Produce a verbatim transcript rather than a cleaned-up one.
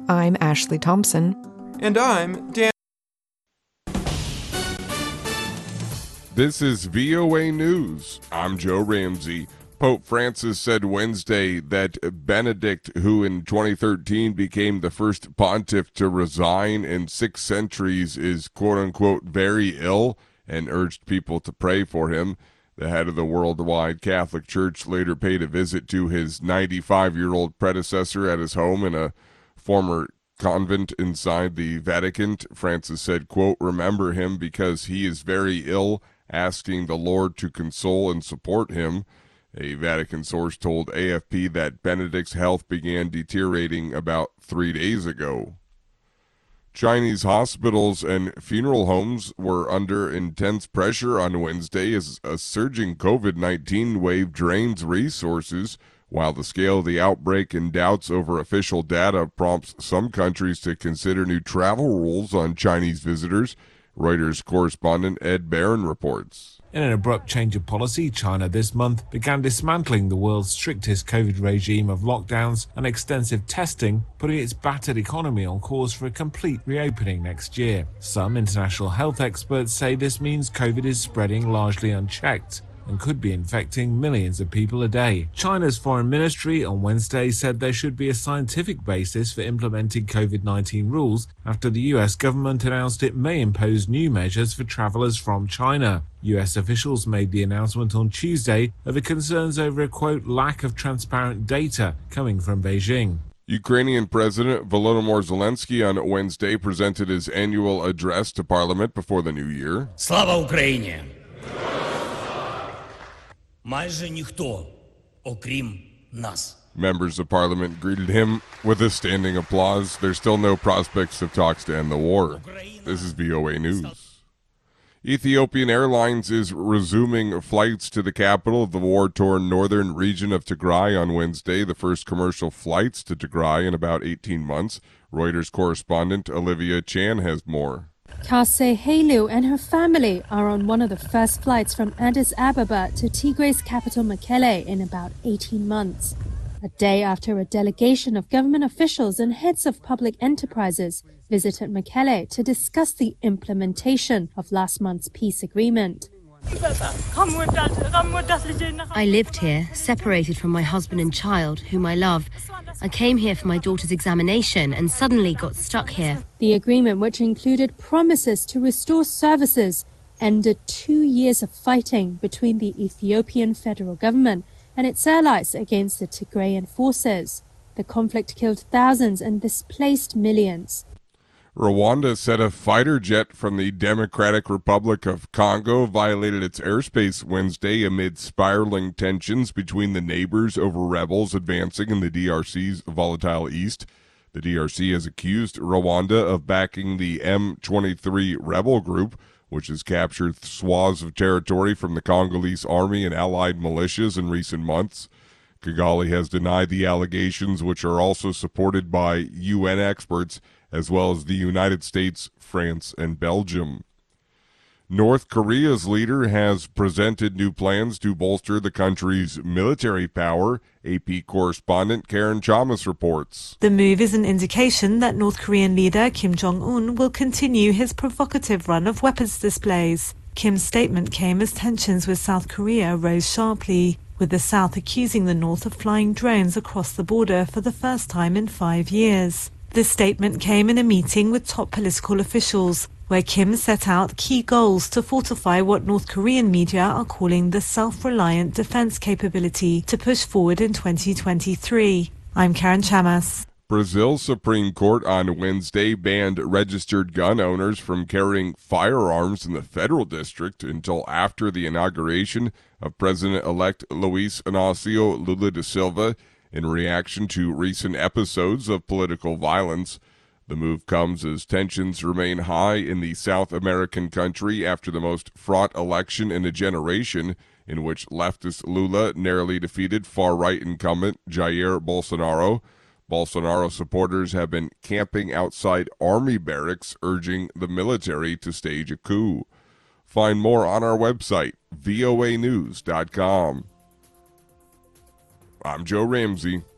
I'm Ashley Thompson. And I'm Dan. This is V O A News. I'm Joe Ramsey. Pope Francis said Wednesday that Benedict, who in twenty thirteen became the first pontiff to resign in six centuries, is quote-unquote very ill and urged people to pray for him. The head of the worldwide Catholic Church later paid a visit to his ninety-five-year-old predecessor at his home in a former convent inside the Vatican. Francis said, quote, "Remember him because he is very ill, asking the Lord to console and support him." A Vatican source told A F P that Benedict's health began deteriorating about three days ago. Chinese hospitals and funeral homes were under intense pressure on Wednesday as a surging COVID nineteen wave drains resources, while the scale of the outbreak and doubts over official data prompts some countries to consider new travel rules on Chinese visitors. Reuters correspondent Ed Barron reports. In an abrupt change of policy, China this month began dismantling the world's strictest COVID regime of lockdowns and extensive testing, putting its battered economy on course for a complete reopening next year. Some international health experts say this means COVID is spreading largely unchecked and could be infecting millions of people a day. China's foreign ministry on Wednesday said there should be a scientific basis for implementing COVID nineteen rules after the U S government announced it may impose new measures for travelers from China. U S officials made the announcement on Tuesday over concerns over a, quote, lack of transparent data coming from Beijing. Ukrainian President Volodymyr Zelensky on Wednesday presented his annual address to Parliament before the new year. Slava Ukraini! Майже ніхто, окрім нас. Members of Parliament greeted him with a standing applause. There's still no prospects of talks to end the war. This is V O A News. Ethiopian Airlines is resuming flights to the capital of the war-torn northern region of Tigray on Wednesday, the first commercial flights to Tigray in about eighteen months. Reuters correspondent Olivia Chan has more. Kase Hailu and her family are on one of the first flights from Addis Ababa to Tigray's capital Mekelle in about eighteen months. A day after a delegation of government officials and heads of public enterprises visited Mekelle to discuss the implementation of last month's peace agreement. I lived here, separated from my husband and child, whom I love. I came here for my daughter's examination and suddenly got stuck here. The agreement, which included promises to restore services, ended two years of fighting between the Ethiopian federal government and its allies against the Tigrayan forces. The conflict killed thousands and displaced millions. Rwanda said a fighter jet from the Democratic Republic of Congo violated its airspace Wednesday amid spiraling tensions between the neighbors over rebels advancing in the D R C's volatile east. The D R C has accused Rwanda of backing the M twenty-three rebel group, which has captured swaths of territory from the Congolese army and allied militias in recent months. Kigali has denied the allegations, which are also supported by U N experts, as well as the United States, France, and Belgium. North Korea's leader has presented new plans to bolster the country's military power. A P correspondent Karen Chalmers reports. The move is an indication that North Korean leader Kim Jong-un will continue his provocative run of weapons displays. Kim's statement came as tensions with South Korea rose sharply, with the South accusing the North of flying drones across the border for the first time in five years. This statement came in a meeting with top political officials, where Kim set out key goals to fortify what North Korean media are calling the self-reliant defense capability to push forward in twenty twenty-three. I'm Karen Chamas. Brazil's Supreme Court on Wednesday banned registered gun owners from carrying firearms in the federal district until after the inauguration of President-elect Luiz Inácio Lula da Silva in reaction to recent episodes of political violence. The move comes as tensions remain high in the South American country after the most fraught election in a generation, in which leftist Lula narrowly defeated far-right incumbent Jair Bolsonaro. Bolsonaro supporters have been camping outside army barracks, urging the military to stage a coup. Find more on our website, V O A news dot com. I'm Joe Ramsey.